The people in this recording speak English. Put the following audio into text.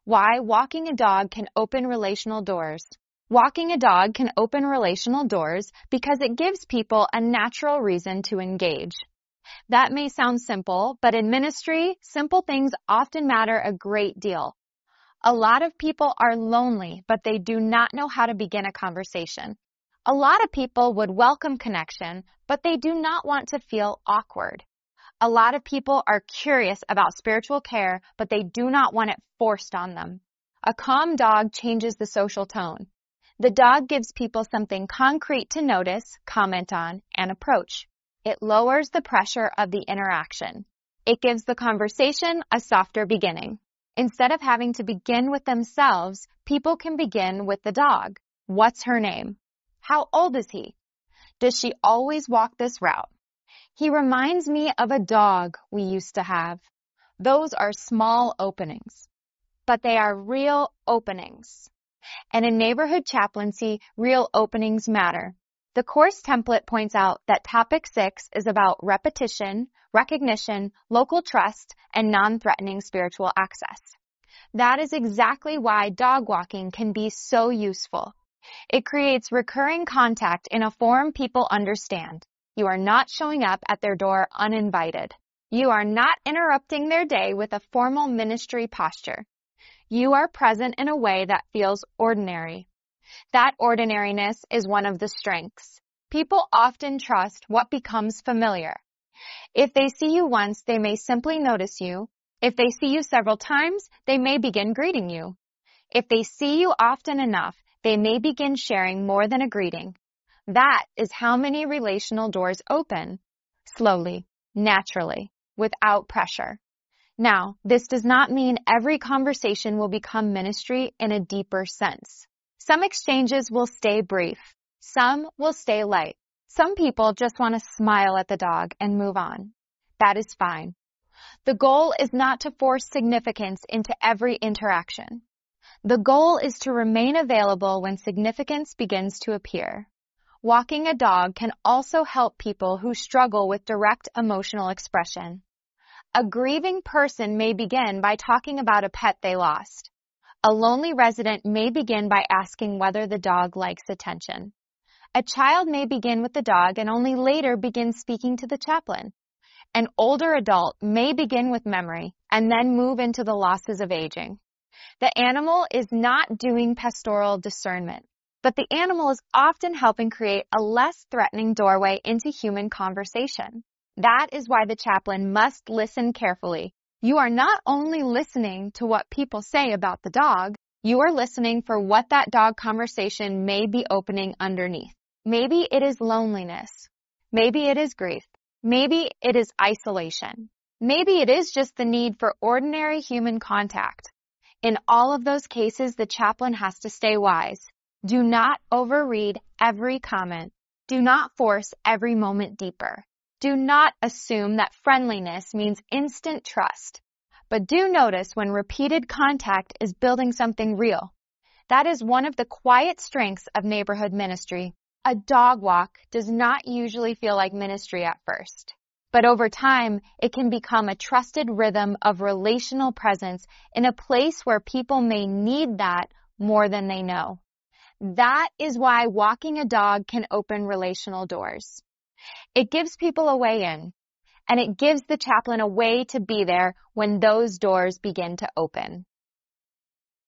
Why walking a dog can open relational doors. Walking a dog can open relational doors because it gives people a natural reason to engage. That may sound simple, but in ministry, simple things often matter a great deal. A lot of people are lonely, but they do not know how to begin a conversation. A lot of people would welcome connection, but they do not want to feel awkward. A lot of people are curious about spiritual care, but they do not want it forced on them. A calm dog changes the social tone. The dog gives people something concrete to notice, comment on, and approach. It lowers the pressure of the interaction. It gives the conversation a softer beginning. Instead of having to begin with themselves, people can begin with the dog. What's her name? How old is he? Does she always walk this route? He reminds me of a dog we used to have. Those are small openings, but they are real openings. And in neighborhood chaplaincy, real openings matter. The course template points out that topic 6 is about repetition, recognition, local trust, and non-threatening spiritual access. That is exactly why dog walking can be so useful. It creates recurring contact in a form people understand. You are not showing up at their door uninvited. You are not interrupting their day with a formal ministry posture. You are present in a way that feels ordinary. That ordinariness is one of the strengths. People often trust what becomes familiar. If they see you once, they may simply notice you. If they see you several times, they may begin greeting you. If they see you often enough, they may begin sharing more than a greeting. That is how many relational doors open. Slowly, naturally, without pressure. Now, this does not mean every conversation will become ministry in a deeper sense. Some exchanges will stay brief. Some will stay light. Some people just want to smile at the dog and move on. That is fine. The goal is not to force significance into every interaction. The goal is to remain available when significance begins to appear. Walking a dog can also help people who struggle with direct emotional expression. A grieving person may begin by talking about a pet they lost. A lonely resident may begin by asking whether the dog likes attention. A child may begin with the dog and only later begin speaking to the chaplain. An older adult may begin with memory and then move into the losses of aging. The animal is not doing pastoral discernment, but the animal is often helping create a less threatening doorway into human conversation. That is why the chaplain must listen carefully. You are not only listening to what people say about the dog, you are listening for what that dog conversation may be opening underneath. Maybe it is loneliness. Maybe it is grief. Maybe it is isolation. Maybe it is just the need for ordinary human contact. In all of those cases, the chaplain has to stay wise. Do not overread every comment. Do not force every moment deeper. Do not assume that friendliness means instant trust. But do notice when repeated contact is building something real. That is one of the quiet strengths of neighborhood ministry. A dog walk does not usually feel like ministry at first. But over time, it can become a trusted rhythm of relational presence in a place where people may need that more than they know. That is why walking a dog can open relational doors. It gives people a way in, and it gives the chaplain a way to be there when those doors begin to open.